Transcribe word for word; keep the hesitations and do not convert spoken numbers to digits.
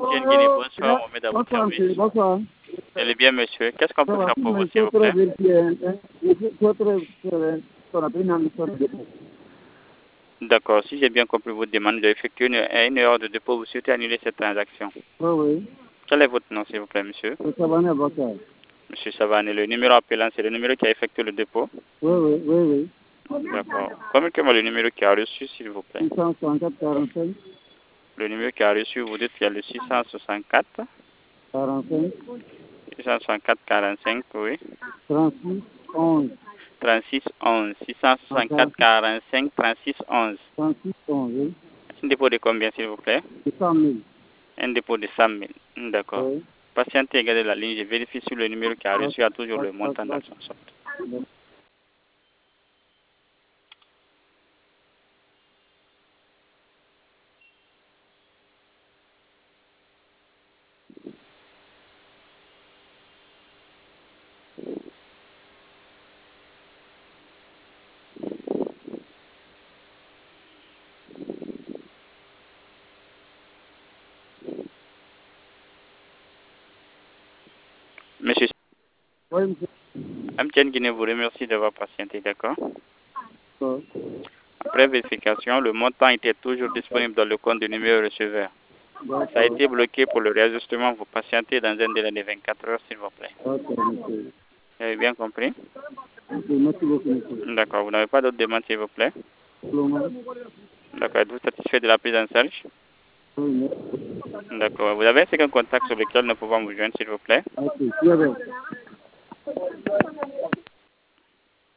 M T N Guinée, bonsoir, Mohamed à votre Bonsoir, monsieur. service. Bonsoir. Elle est bien, monsieur. Qu'est-ce qu'on Ça peut va, faire pour vous, mais s'il je vous plaît? voudrais vérifier, hein, je voudrais faire ce qu'on appelle une admission de dépôt. D'accord. Si j'ai bien compris votre demande d'effectuer une, une erreur de dépôt, vous souhaitez annuler cette transaction. Oui, oui. Quel est votre nom, s'il vous plaît, monsieur? Le Savané Bakar. Monsieur Savané, le numéro appelant, c'est le numéro qui a effectué le dépôt? Oui, oui, oui, oui. D'accord. Communiquez-moi le numéro qui a reçu, s'il vous plaît. six cent soixante-quatre quarante-cinq. Le numéro qui a reçu, vous dites qu'il y a le six cent soixante-quatre, quarante-cinq. six cent soixante-quatre quarante-cinq, oui. trente-six onze. trente-six onze. six cent soixante-quatre quarante-cinq trente-six onze. trente-six onze, oui. Un dépôt de combien, s'il vous plaît? De cent mille. Un dépôt de cent mille. D'accord. Oui. Patientez, gardez la ligne. Je vérifie sur le numéro qui a reçu à toujours le montant dans son sorte. Monsieur, Oui, monsieur. M T N Guinée vous remercie d'avoir patienté, d'accord? Oui. Après vérification, le montant était toujours disponible dans le compte du numéro receveur. Ça a été bloqué pour le réajustement. Vous patientez dans un délai de vingt-quatre heures, s'il vous plaît. Ok, monsieur. Vous avez bien compris? Ok, merci beaucoup, monsieur. D'accord. Vous n'avez pas d'autres demandes, s'il vous plaît? Loma. D'accord. Êtes-vous satisfait de la prise en charge? Oui, merci. D'accord. Vous avez un second contact sur lequel nous pouvons vous joindre, s'il vous plaît? Ok, bien.